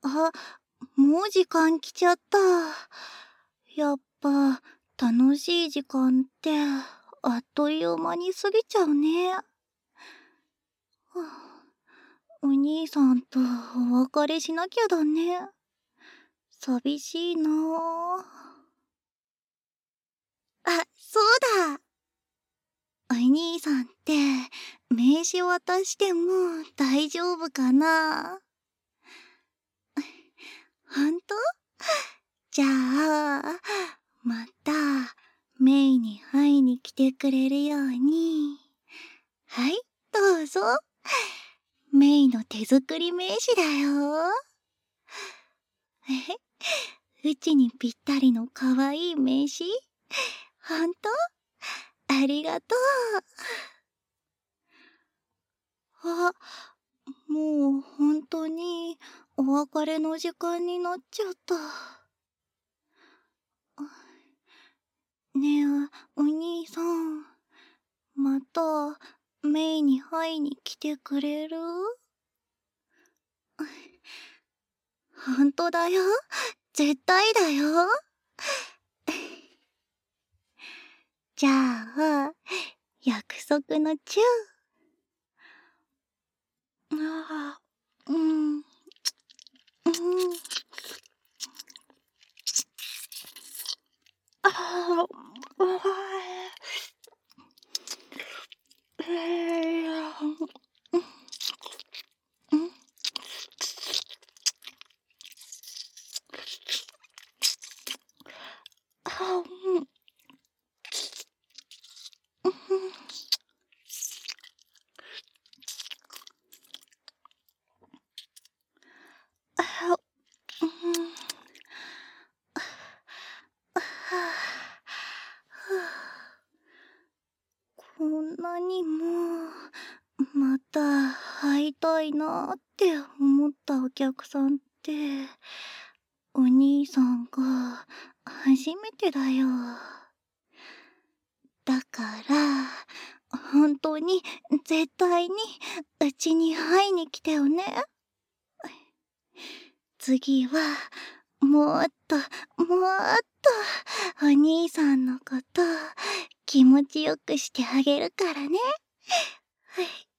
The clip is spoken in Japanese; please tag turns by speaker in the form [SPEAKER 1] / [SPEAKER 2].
[SPEAKER 1] あ、もう時間来ちゃった。やっぱ、楽しい時間って、あっという間に過ぎちゃうね。はあ、お兄さんとお別れしなきゃだね。寂しいなあ。あ、そうだ。お兄さんって、名刺渡しても大丈夫かな？ほんと？じゃあ、また、メイに会いに来てくれるように。はい、どうぞ。メイの手作り名刺だよ。うちにぴったりのかわいい名刺？ほんと？ありがとう。あ、もうほんとにお別れの時間になっちゃった。ねえ、お兄さん。また、メイに会いに来てくれる？ほんとだよ。絶対だよ。じゃあ、約束のチュー。ああ、うん、うん。ああ、うわうん。あ、うん。うん。あ、うん。こんなにも、また会いたいなって思ったお客さんって、お兄さんが初めてだよ。だから、本当に絶対にうちに会いに来てよね。次は、もっと、もっと、お兄さんのこと、気持ちよくしてあげるからね。